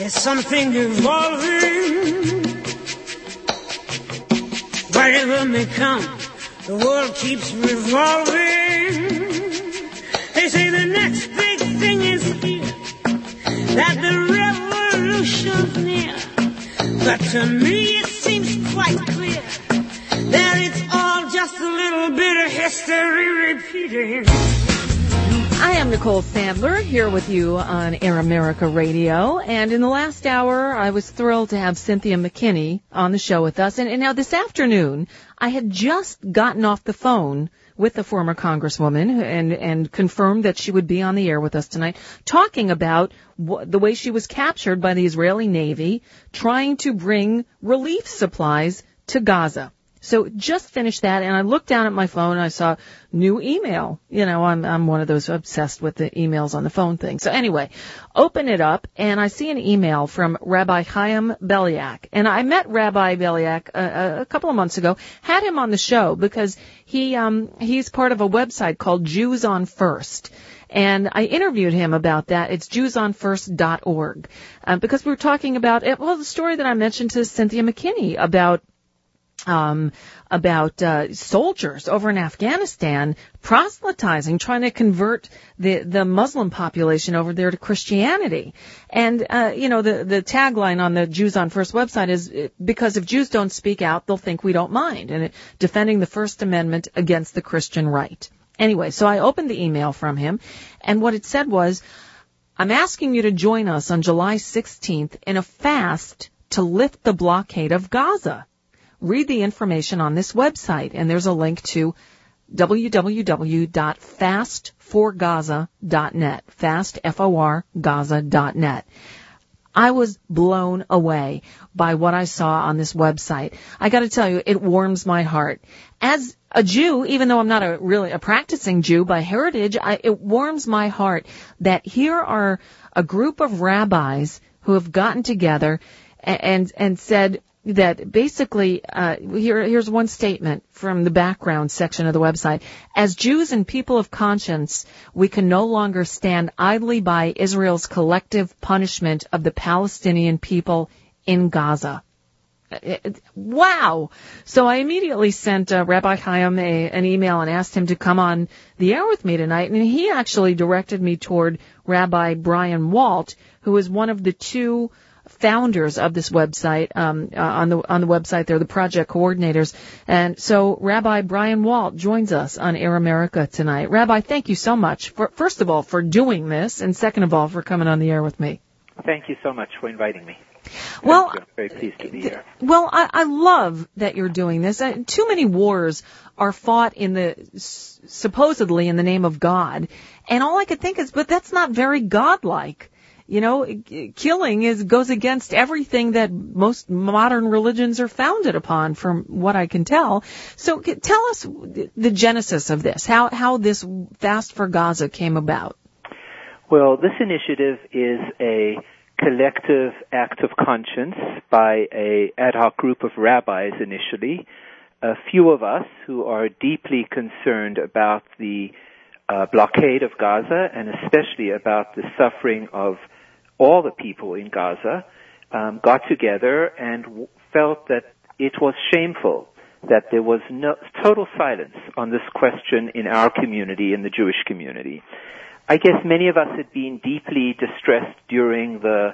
There's something evolving. Whatever may come, the world keeps revolving. They say the next big thing is here, that the revolution's near. But to me it seems quite clear that it's all just a little bit of history repeating. I am Nicole Sandler, here with you on Air America Radio, and in the last hour I was thrilled to have Cynthia McKinney on the show with us. And now this afternoon I had just gotten off the phone with the former congresswoman and confirmed that she would be on the air with us tonight, talking about the way she was captured by the Israeli Navy trying to bring relief supplies to Gaza. So just finished that, and I looked down at my phone, and I saw new email. You know, I'm one of those obsessed with the emails on the phone thing. So anyway, open it up, and I see an email from Rabbi Chaim Beliak. And I met Rabbi Beliak a couple of months ago, had him on the show because he's part of a website called Jews on First. And I interviewed him about that. It's jewsonfirst.org. Because we were talking about, the story that I mentioned to Cynthia McKinney about soldiers over in Afghanistan proselytizing, trying to convert the Muslim population over there to Christianity. And, the tagline on the Jews on First website is, because if Jews don't speak out, they'll think we don't mind, and defending the First Amendment against the Christian right. Anyway, so I opened the email from him, and what it said was, I'm asking you to join us on July 16th in a fast to lift the blockade of Gaza. Read the information on this website, and there's a link to www.fastforgaza.net, fast, F-O-R, Gaza.net. I was blown away by what I saw on this website. I got to tell you, it warms my heart. As a Jew, even though I'm not a practicing Jew by heritage, it warms my heart that here are a group of rabbis who have gotten together and said that basically, here's one statement from the background section of the website. As Jews and people of conscience, we can no longer stand idly by Israel's collective punishment of the Palestinian people in Gaza. Wow! So I immediately sent Rabbi Chaim an email and asked him to come on the air with me tonight, and he actually directed me toward Rabbi Brian Walt, who is one of the two founders of this website, on the website. They're the project coordinators. And so Rabbi Brian Walt joins us on Air America tonight. Rabbi, thank you so much, first of all, for doing this, and second of all, for coming on the air with me. Thank you so much for inviting me. Well, I'm very pleased to be here. Well, I love that you're doing this. Too many wars are fought supposedly in the name of God. And all I could think is, but that's not very godlike. You know, killing goes against everything that most modern religions are founded upon, from what I can tell. So tell us the genesis of this, how this Fast for Gaza came about. Well, this initiative is a collective act of conscience by a ad hoc group of rabbis initially, a few of us who are deeply concerned about the blockade of Gaza, and especially about the suffering of all the people in Gaza, got together and felt that it was shameful that there was total silence on this question in our community, in the Jewish community. I guess many of us had been deeply distressed during the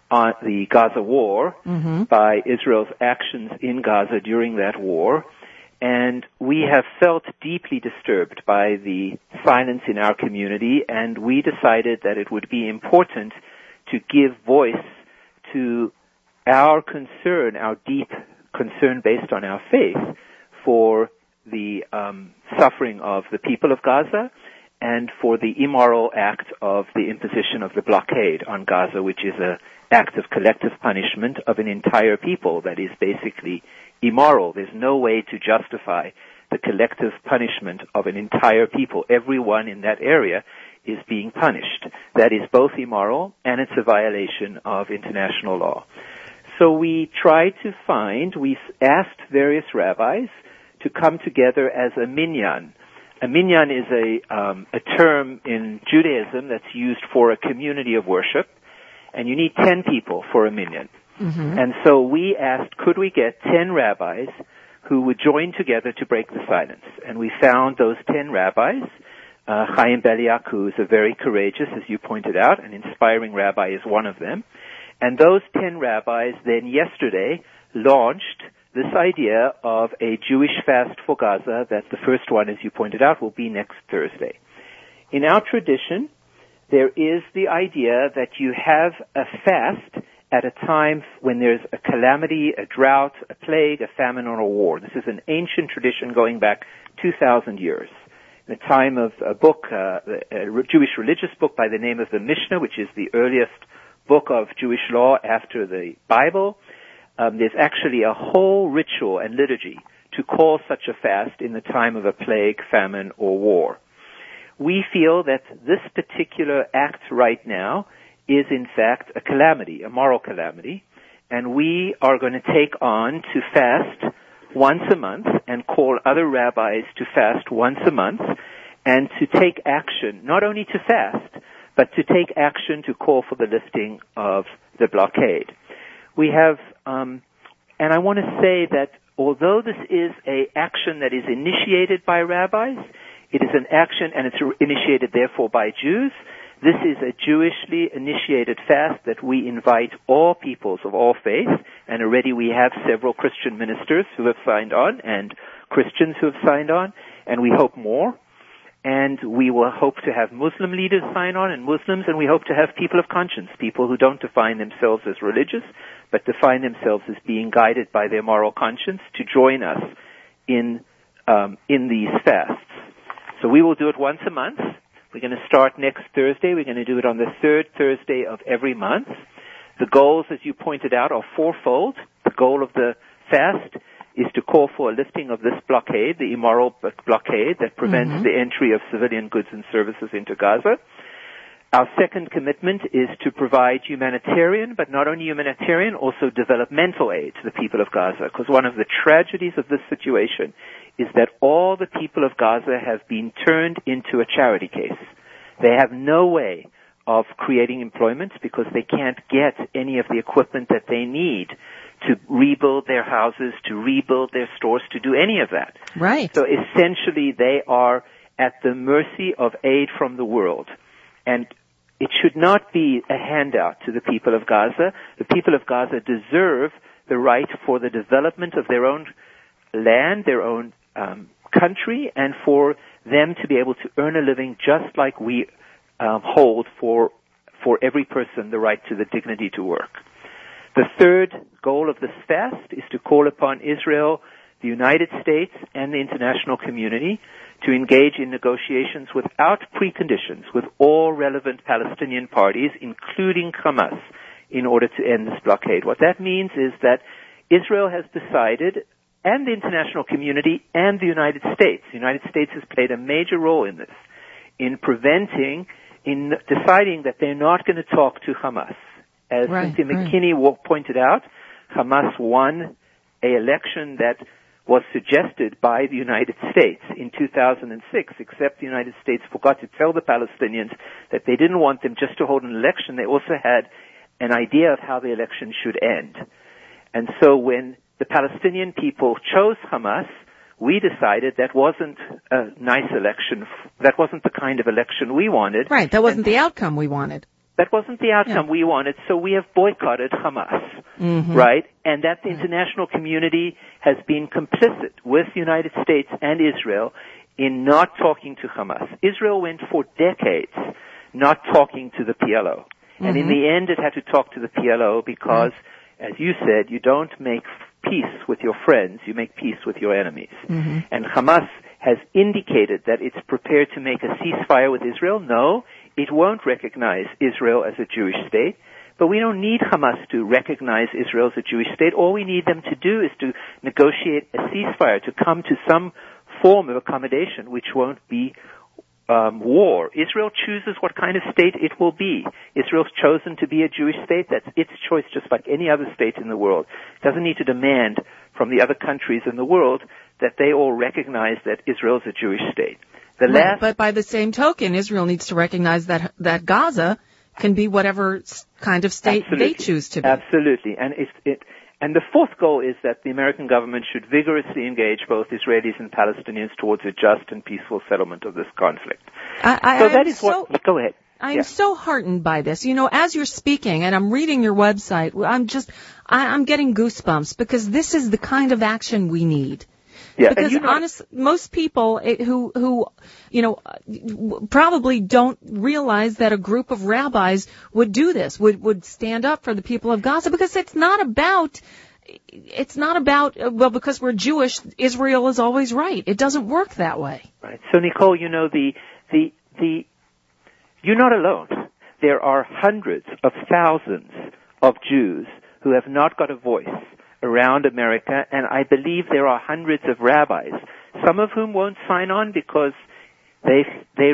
Gaza war by Israel's actions in Gaza during that war, and we have felt deeply disturbed by the silence in our community, and we decided that it would be important to give voice to our concern, our deep concern based on our faith for the suffering of the people of Gaza and for the immoral act of the imposition of the blockade on Gaza, which is an act of collective punishment of an entire people that is basically immoral. There's no way to justify the collective punishment of an entire people. Everyone in that area is being punished. That is both immoral and it's a violation of international law. So we asked various rabbis to come together as a minyan. A minyan is a term in Judaism that's used for a community of worship, and you need 10 people for a minyan. Mm-hmm. And so we asked, could we get 10 rabbis who would join together to break the silence? And we found those 10 rabbis. Chaim Beliak, who is a very courageous, as you pointed out, an inspiring rabbi, is one of them. And those 10 rabbis then yesterday launched this idea of a Jewish fast for Gaza, that the first one, as you pointed out, will be next Thursday. In our tradition, there is the idea that you have a fast at a time when there's a calamity, a drought, a plague, a famine, or a war. This is an ancient tradition going back 2,000 years. In the time of a book, a Jewish religious book by the name of the Mishnah, which is the earliest book of Jewish law after the Bible, there's actually a whole ritual and liturgy to call such a fast in the time of a plague, famine, or war. We feel that this particular act right now is in fact a calamity, a moral calamity, and we are going to take on to fast once a month and call other rabbis to fast once a month and to take action, not only to fast, but to take action to call for the lifting of the blockade. We have, and I want to say that although this is an action that is initiated by rabbis, it is an action and it's initiated therefore by Jews. This is a Jewishly initiated fast that we invite all peoples of all faiths, and already we have several Christian ministers who have signed on and Christians who have signed on, and we hope more. And we will hope to have Muslim leaders sign on and Muslims, and we hope to have people of conscience, people who don't define themselves as religious, but define themselves as being guided by their moral conscience to join us in these fasts. So we will do it once a month. We're going to start next Thursday. We're going to do it on the third Thursday of every month. The goals, as you pointed out, are fourfold. The goal of the fast is to call for a lifting of this blockade, the immoral blockade that prevents the entry of civilian goods and services into Gaza. Our second commitment is to provide humanitarian, but not only humanitarian, also developmental aid to the people of Gaza, because one of the tragedies of this situation is that all the people of Gaza have been turned into a charity case. They have no way of creating employment because they can't get any of the equipment that they need to rebuild their houses, to rebuild their stores, to do any of that. Right. So essentially they are at the mercy of aid from the world. And it should not be a handout to the people of Gaza. The people of Gaza deserve the right for the development of their own land, their own country, and for them to be able to earn a living just like we hold for every person the right to the dignity to work. The third goal of this fast is to call upon Israel, the United States, and the international community to engage in negotiations without preconditions with all relevant Palestinian parties, including Hamas, in order to end this blockade. What that means is that Israel has decided, and the international community, and the United States. The United States has played a major role in this, in deciding that they're not going to talk to Hamas. As Cynthia McKinney pointed out, Hamas won an election that was suggested by the United States in 2006, except the United States forgot to tell the Palestinians that they didn't want them just to hold an election. They also had an idea of how the election should end. And so when the Palestinian people chose Hamas, we decided that wasn't a nice election. That wasn't the kind of election we wanted. Right, that wasn't the outcome we wanted. That wasn't the outcome we wanted, so we have boycotted Hamas, right? And that the international community has been complicit with the United States and Israel in not talking to Hamas. Israel went for decades not talking to the PLO. And in the end, it had to talk to the PLO because, as you said, you don't make peace with your friends, you make peace with your enemies. And Hamas has indicated that it's prepared to make a ceasefire with Israel. No, it won't recognize Israel as a Jewish state, but we don't need Hamas to recognize Israel as a Jewish state. All we need them to do is to negotiate a ceasefire, to come to some form of accommodation which won't be war. Israel chooses what kind of state it will be. Israel's chosen to be a Jewish state. That's its choice, just like any other state in the world. It doesn't need to demand from the other countries in the world that they all recognize that Israel is a Jewish state. But by the same token, Israel needs to recognize that Gaza can be whatever kind of state they choose to be. Absolutely. And the fourth goal is that the American government should vigorously engage both Israelis and Palestinians towards a just and peaceful settlement of this conflict. Go ahead. I'm so heartened by this. You know, as you're speaking and I'm reading your website, I'm getting goosebumps because this is the kind of action we need. Yeah, because honestly, most people who probably don't realize that a group of rabbis would do this, would stand up for the people of Gaza, because it's not about well, because we're Jewish, Israel is always right. It doesn't work that way. Right. So Nicole, you know, you're not alone. There are hundreds of thousands of Jews who have not got a voice around America, and I believe there are hundreds of rabbis, some of whom won't sign on because they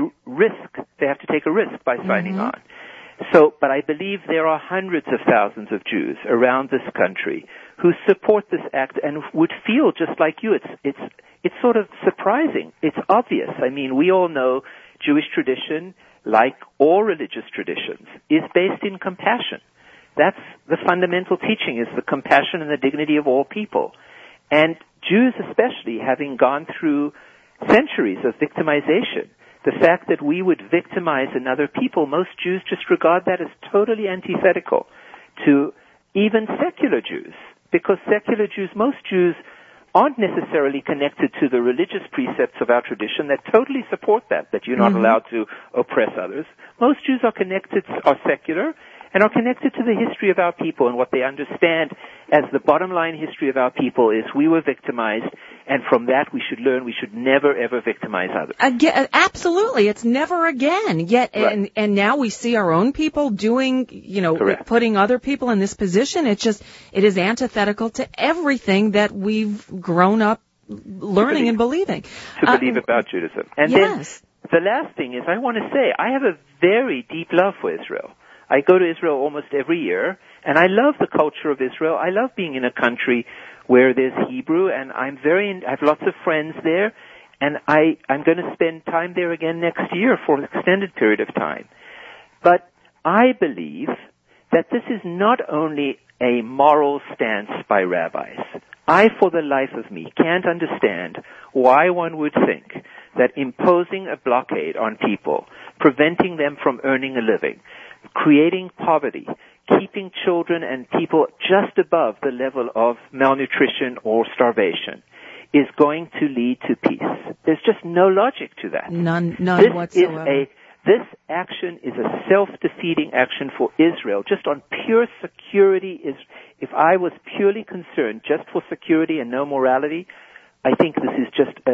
have to take a risk by signing on. So, but I believe there are hundreds of thousands of Jews around this country who support this act and would feel just like you. It's sort of surprising. It's obvious. I mean, we all know Jewish tradition, like all religious traditions, is based in compassion. That's the fundamental teaching, is the compassion and the dignity of all people. And Jews especially, having gone through centuries of victimization, the fact that we would victimize another people, most Jews just regard that as totally antithetical to even secular Jews, because secular Jews, most Jews aren't necessarily connected to the religious precepts of our tradition that totally support that you're not allowed to oppress others. Most Jews are secular, and are connected to the history of our people, and what they understand as the bottom line history of our people is we were victimized, and from that we should learn we should never ever victimize others. Again, absolutely, it's never again. Yet, right. and now we see our own people doing, putting other people in this position. It is antithetical to everything that we've grown up learning and believing. To believe about Judaism. And yes. Then the last thing is, I want to say, I have a very deep love for Israel. I go to Israel almost every year, and I love the culture of Israel. I love being in a country where there's Hebrew, and I have lots of friends there, and I'm going to spend time there again next year for an extended period of time. But I believe that this is not only a moral stance by rabbis. I, for the life of me, can't understand why one would think that imposing a blockade on people, preventing them from earning a living, creating poverty, keeping children and people just above the level of malnutrition or starvation is going to lead to peace. There's just no logic to that. None whatsoever. This action is a self-defeating action for Israel. Just on pure security, if I was purely concerned just for security and no morality, I think this is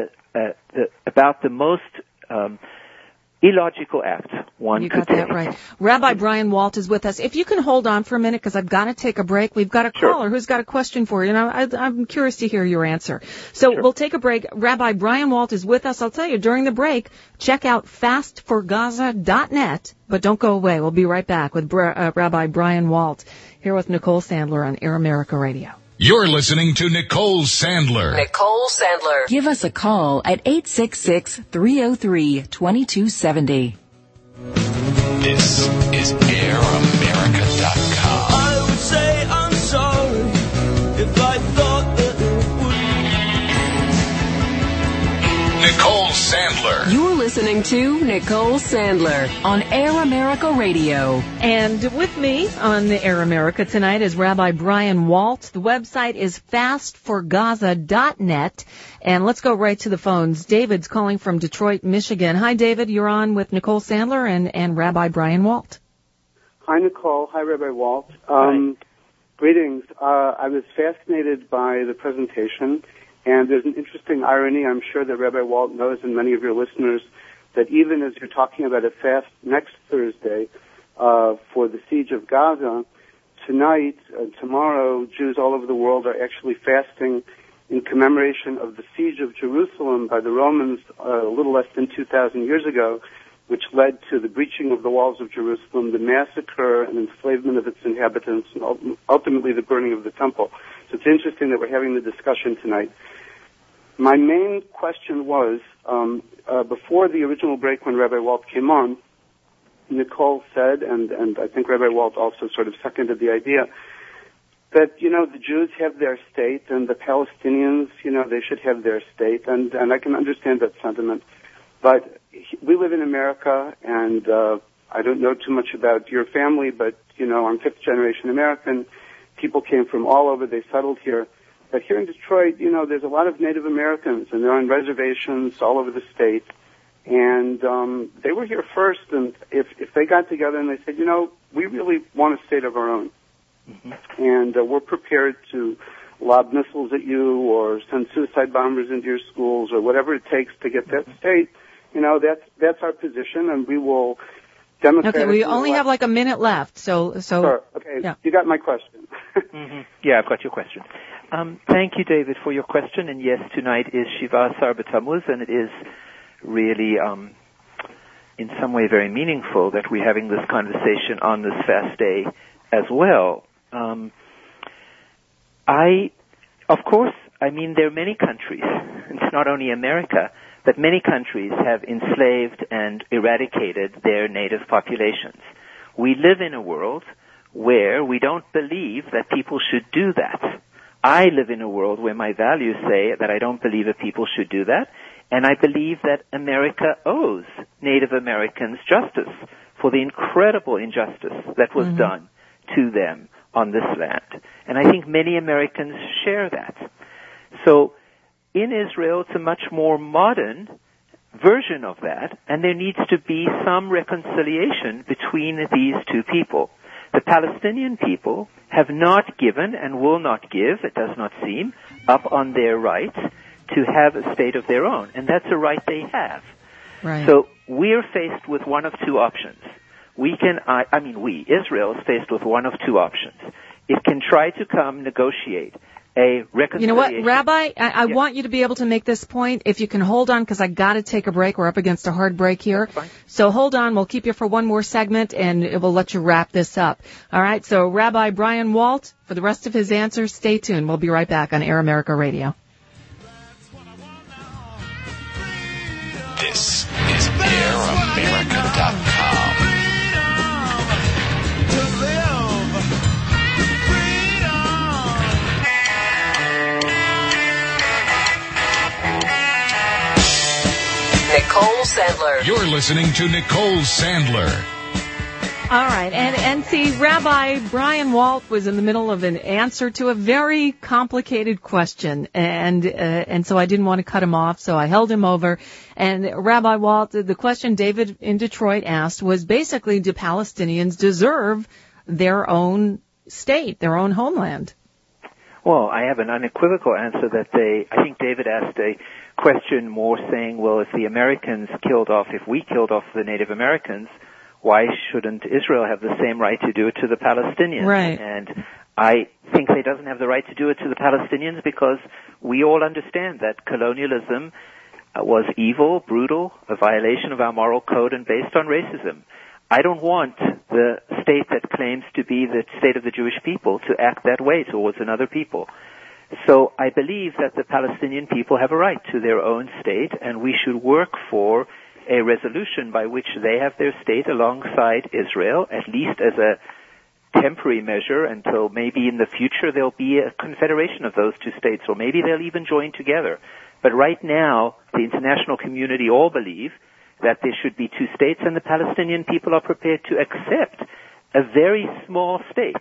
just about the most illogical act one could take. You got that right. Rabbi Brian Walt is with us. If you can hold on for a minute, because I've got to take a break. We've got a caller who's got a question for you, and I'm curious to hear your answer. So we'll take a break. Rabbi Brian Walt is with us. I'll tell you, during the break, check out fastforgaza.net, but don't go away. We'll be right back with Rabbi Brian Walt here with Nicole Sandler on Air America Radio. You're listening to Nicole Sandler. Nicole Sandler. Give us a call at 866-303-2270. This is AirAmerica.com. I would say I'm sorry if I thought that it would. Nicole Sandler. You're listening to Nicole Sandler on Air America Radio. And with me on the Air America tonight is Rabbi Brian Walt. The website is fastforgaza.net. And let's go right to the phones. David's calling from Detroit, Michigan. Hi, David. You're on with Nicole Sandler and Rabbi Brian Walt. Hi, Nicole. Hi, Rabbi Walt. Greetings. I was fascinated by the presentation. And there's an interesting irony, I'm sure that Rabbi Walt knows, and many of your listeners, that even as you're talking about a fast next Thursday for the siege of Gaza, tonight, tomorrow, Jews all over the world are actually fasting in commemoration of the siege of Jerusalem by the Romans a little less than 2,000 years ago, which led to the breaching of the walls of Jerusalem, the massacre and enslavement of its inhabitants, and ultimately the burning of the temple. So it's interesting that we're having the discussion tonight. My main question was, before the original break when Rabbi Walt came on, Nicole said, and I think Rabbi Walt also sort of seconded the idea, that, the Jews have their state and the Palestinians, they should have their state, and I can understand that sentiment. But we live in America, and I don't know too much about your family, but, I'm fifth-generation American. People came from all over. They settled here. But here in Detroit, there's a lot of Native Americans, and they're on reservations all over the state. And they were here first, and if they got together and they said, we really want a state of our own, and we're prepared to lob missiles at you or send suicide bombers into your schools or whatever it takes to get that state, that's our position, and we will democratically... Okay, we only have like a minute left, so Sure. Okay, yeah. You got my question. Yeah, I've got your question. Thank you, David, for your question. And yes, tonight is Shiva Asar B'Tammuz, and it is really, in some way, very meaningful that we're having this conversation on this fast day as well. There are many countries, it's not only America, but many countries have enslaved and eradicated their native populations. We live in a world where we don't believe that people should do that. I live in a world where my values say that I don't believe that people should do that, and I believe that America owes Native Americans justice for the incredible injustice that was done to them on this land. And I think many Americans share that. So in Israel, it's a much more modern version of that, and there needs to be some reconciliation between these two people. The Palestinian people have not given and will not give, it does not seem, up on their right to have a state of their own, and that's a right they have. Right. So we're faced with one of two options. Israel is faced with one of two options. It can try to negotiate a reconciliation. You know what, Rabbi? I want you to be able to make this point. If you can hold on, because I got to take a break. We're up against a hard break here. That's fine. So hold on. We'll keep you for one more segment, and we'll let you wrap this up. All right. So Rabbi Brian Walt, for the rest of his answers, stay tuned. We'll be right back on Air America Radio. This is AirAmerica.com. Nicole Sandler. You're listening to Nicole Sandler. All right, and see, Rabbi Brian Walt was in the middle of an answer to a very complicated question, and so I didn't want to cut him off, so I held him over. And Rabbi Walt, the question David in Detroit asked was basically, do Palestinians deserve their own state, their own homeland? Well, I have an unequivocal answer that I think David asked a question more saying, well, if we killed off the Native Americans, why shouldn't Israel have the same right to do it to the Palestinians? Right. And I think they doesn't have the right to do it to the Palestinians because we all understand that colonialism was evil, brutal, a violation of our moral code and based on racism. I don't want the state that claims to be the state of the Jewish people to act that way towards another people. So I believe that the Palestinian people have a right to their own state, and we should work for a resolution by which they have their state alongside Israel, at least as a temporary measure until maybe in the future there'll be a confederation of those two states, or maybe they'll even join together. But right now, the international community all believe that there should be two states, and the Palestinian people are prepared to accept a very small state.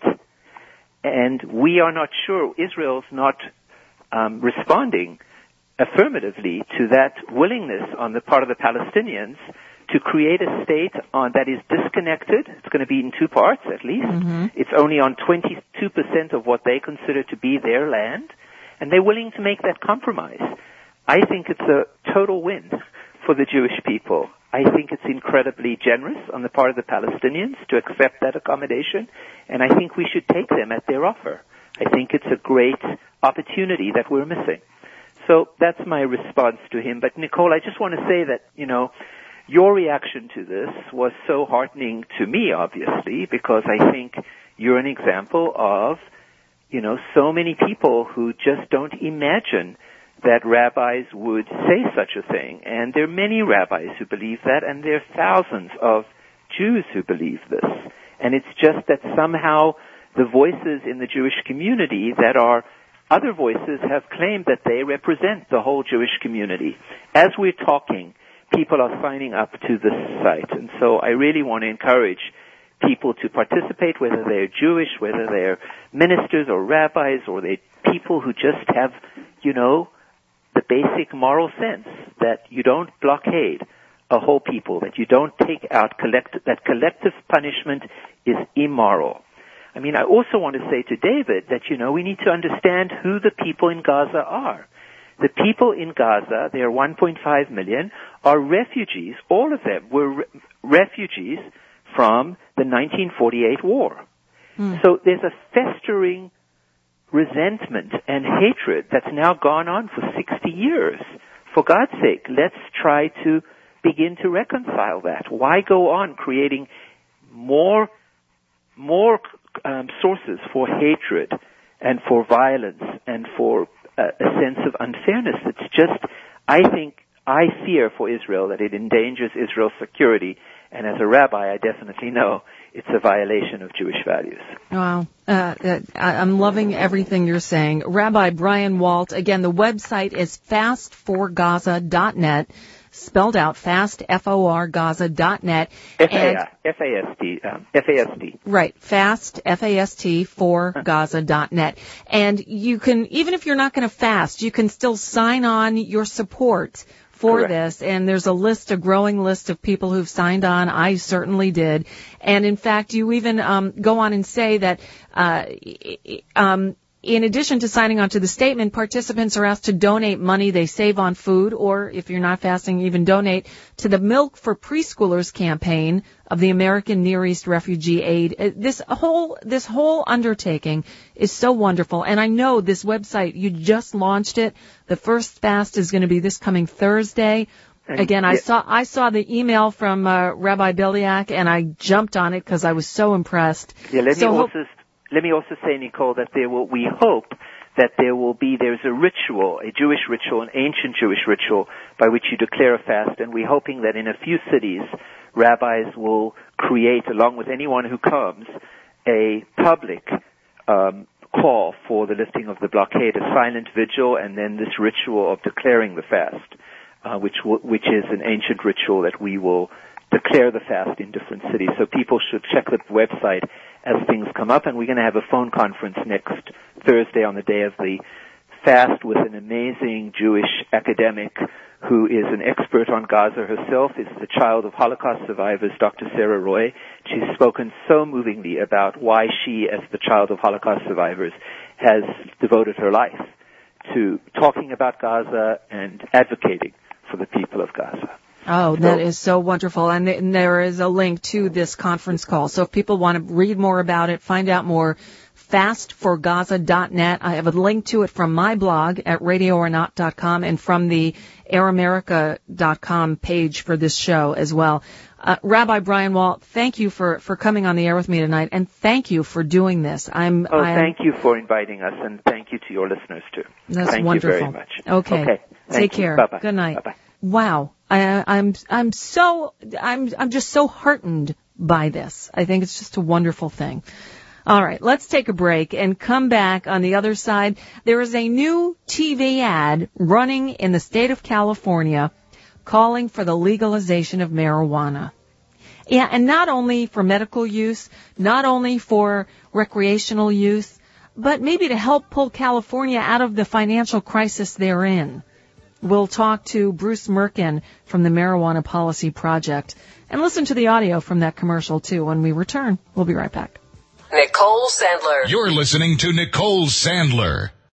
And we are not sure, Israel's not responding affirmatively to that willingness on the part of the Palestinians to create a state that is disconnected. It's going to be in two parts at least. Mm-hmm. It's only on 22% of what they consider to be their land, and they're willing to make that compromise. I think it's a total win for the Jewish people. I think it's incredibly generous on the part of the Palestinians to accept that accommodation, and I think we should take them at their offer. I think it's a great opportunity that we're missing. So that's my response to him. But Nicole, I just want to say that, your reaction to this was so heartening to me, obviously, because I think you're an example of, so many people who just don't imagine that rabbis would say such a thing. And there are many rabbis who believe that, and there are thousands of Jews who believe this. And it's just that somehow the voices in the Jewish community that are other voices have claimed that they represent the whole Jewish community. As we're talking, people are signing up to this site. And so I really want to encourage people to participate, whether they're Jewish, whether they're ministers or rabbis, or they're people who just have, the basic moral sense that you don't blockade a whole people, that you don't take out that collective punishment is immoral. I mean, I also want to say to David that, we need to understand who the people in Gaza are. The people in Gaza, there are 1.5 million, are refugees. All of them were refugees from the 1948 war. So there's a festering resentment and hatred that's now gone on for 60 years. For God's sake, let's try to begin to reconcile that. Why go on creating more sources for hatred and for violence and for a sense of unfairness? It's just, I fear for Israel that it endangers Israel's security, and as a rabbi, I definitely know it's a violation of Jewish values. Wow. I'm loving everything you're saying. Rabbi Brian Walt, again, the website is fastforgaza.net, spelled out fast, F-O-R, Gaza.net. F-A-S-T. Right, fast, F-A-S-T, for Gaza.net. And you can, even if you're not going to fast, you can still sign on your support for Correct. this, and there's a growing list of people who've signed on. I certainly did. And in fact, you even go on and say that in addition to signing on to the statement, participants are asked to donate money they save on food, or if you're not fasting, even donate to the Milk for Preschoolers campaign of the American Near East Refugee Aid. This whole undertaking is so wonderful, and I know this website, you just launched it. The first fast is going to be this coming Thursday. Again, I saw the email from Rabbi Beliak, and I jumped on it because I was so impressed. Yeah, let me also say, Nicole, that we hope that there's a ritual, a Jewish ritual, an ancient Jewish ritual by which you declare a fast, and we're hoping that in a few cities, rabbis will create, along with anyone who comes, a public call for the lifting of the blockade, a silent vigil, and then this ritual of declaring the fast, which is an ancient ritual that we will declare the fast in different cities. So people should check the website as things come up, and we're going to have a phone conference next Thursday on the day of the fast with an amazing Jewish academic who is an expert on Gaza herself, is the child of Holocaust survivors, Dr. Sarah Roy. She's spoken so movingly about why she, as the child of Holocaust survivors, has devoted her life to talking about Gaza and advocating for the people of Gaza. Oh, that is so wonderful. And there is a link to this conference call. So if people want to read more about it, find out more, fastforgaza.net. I have a link to it from my blog at radioornot.com and from the airamerica.com page for this show as well. Rabbi Brian Walt, thank you for coming on the air with me tonight, and thank you for doing this. Thank you for inviting us, and thank you to your listeners, too. That's thank wonderful. you very much. Okay. Take care. Bye-bye. Good night. Bye-bye. Wow. I'm just so heartened by this. I think it's just a wonderful thing. All right, let's take a break and come back. On the other side, there is a new TV ad running in the state of California calling for the legalization of marijuana. Yeah, and not only for medical use, not only for recreational use, but maybe to help pull California out of the financial crisis they're in. We'll talk to Bruce Merkin from the Marijuana Policy Project and listen to the audio from that commercial, too, when we return. We'll be right back. Nicole Sandler. You're listening to Nicole Sandler